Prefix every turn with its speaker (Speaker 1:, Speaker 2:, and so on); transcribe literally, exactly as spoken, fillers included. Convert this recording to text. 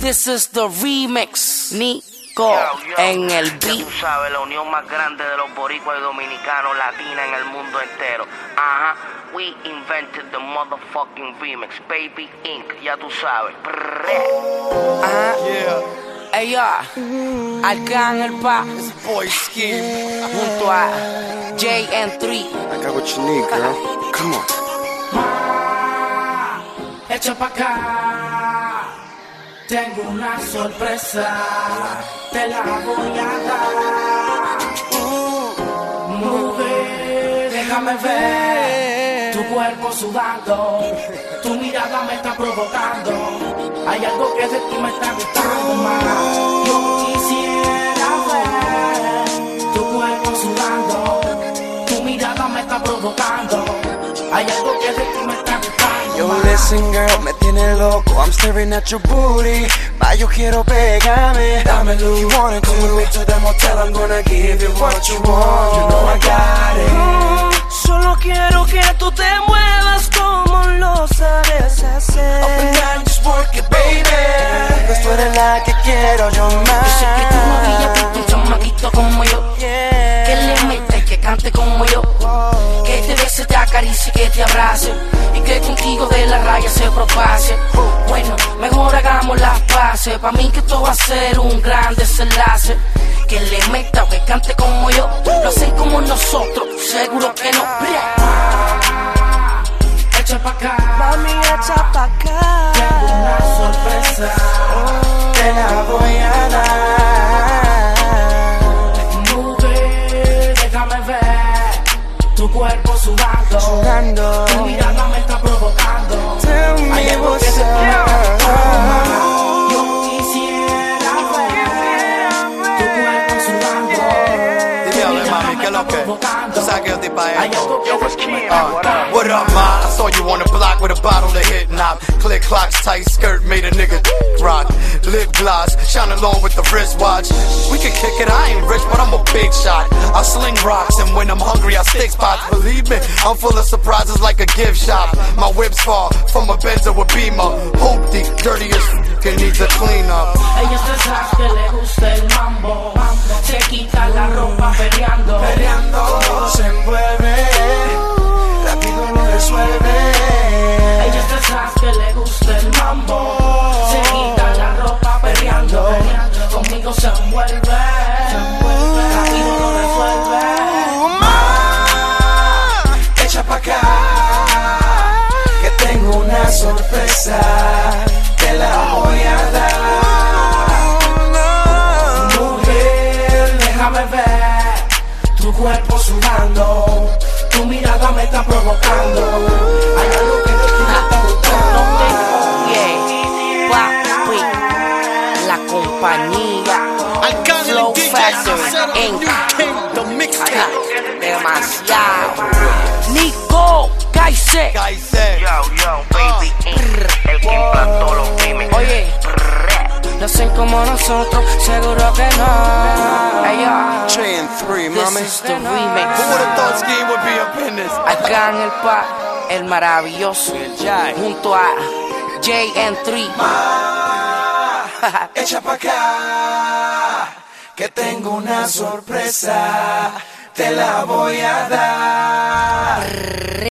Speaker 1: This is the remix. Nico en el beat.
Speaker 2: Ya tú sabes, la unión más grande de los boricuas y dominicanos, latina en el mundo entero. Ajá. We invented the motherfucking remix, Baby Inc. Ya tú sabes.
Speaker 1: Ajá.
Speaker 3: Yeah.
Speaker 1: Ey, ya. Acá en el pa.
Speaker 3: It's boy scheme.
Speaker 1: Junto a J N tres.
Speaker 4: I got what you need, girl. Come on.
Speaker 5: Echa pa' acá, tengo una sorpresa, te la voy a dar. Uh, mujer, déjame ver tu cuerpo sudando, tu mirada me está provocando. Hay algo que de ti me está gustando más. Yo quisiera ver tu cuerpo sudando, tu mirada me está provocando. Hay algo que de ti me está gustando.
Speaker 4: Yo, listen, girl, me tiene loco. I'm staring at your booty. Ma, yo quiero pegarme. Dámelo. You wanna come with me to the motel? I'm gonna give you what you want. You know I got it.
Speaker 6: Mm, solo quiero que tú te muevas como lo sabes hacer.
Speaker 4: Up and down, just work it, baby. Pues tú eres la que quiero yo más.
Speaker 1: Yo sé que tú no habías visto un chamaquito como yo,
Speaker 4: Yeah.
Speaker 1: que le meta y que cante como yo, que te bese, te acaricie, que te abrace y que contigo de la raya se propase. Bueno, mejor hagamos las paces. Pa' mí que esto va a ser un gran desenlace. Que le meta o que cante como yo, lo hacen como nosotros, seguro que no.
Speaker 5: Ah, echa pa' acá,
Speaker 6: Mami, echa pa' acá.
Speaker 5: tengo una sorpresa,
Speaker 4: Te la voy a dar.
Speaker 5: mujer, déjame ver tu cuerpo sudando,
Speaker 4: Sudando.
Speaker 5: tu mirada me está provocando.
Speaker 4: Tell
Speaker 5: Hay
Speaker 4: me
Speaker 5: algo que
Speaker 4: what's
Speaker 5: te
Speaker 4: up.
Speaker 5: yo quisiera ver tu cuerpo sudando,
Speaker 3: Dime a ver, mami, ¿qué es lo que? Tú sabes que yo estoy pa'
Speaker 5: hay
Speaker 3: eso.
Speaker 5: algo que de ti me está
Speaker 3: Uh,
Speaker 5: gustando.
Speaker 3: what up, ma? I saw you on the block with a bottle of hit knob. Click clocks, tight skirt, made a nigga rock. Lip gloss, shine along with the wristwatch. We can kick it, I ain't rich, but I'm a big shot. I sling rocks, and when I'm hungry, I stick spots. Believe me, I'm full of surprises like a gift shop. My whips fall from a Benz or a Beamer. Hoopty, dirty as f- can need to clean up.
Speaker 5: Ella es de esas que le gusta el mambo, se quita la ropa peleando,
Speaker 4: Peleando se envuelve, rápido lo resuelve.
Speaker 5: ella es de esas que le gusta el mambo, se quita la ropa peleando, conmigo se envuelve, rápido lo resuelve.
Speaker 4: Echa pa' acá, que tengo una sorpresa, te la voy a dar.
Speaker 5: Mujer, déjame ver tu cuerpo sudando, tu mirada me está provocando. Hay algo que de ti me está gustando.
Speaker 1: Yeah, papi, la compañía Flow Factor Incorporated. Ajá, demasiado. Nico Kaise.
Speaker 3: Kaise.
Speaker 2: Yo, yo, Baby Inc. El que implantó los remix.
Speaker 1: Oye, lo hacen como nosotros, seguro que no. Ey, ya.
Speaker 4: J N tres,
Speaker 1: This
Speaker 4: mami.
Speaker 1: is the
Speaker 3: Who
Speaker 1: remix.
Speaker 3: would've thought Scheme would be up in this?
Speaker 1: Acá en el pa, el maravilloso, junto a J N tres.
Speaker 4: Echa pa' acá, que tengo una sorpresa, te la voy a dar.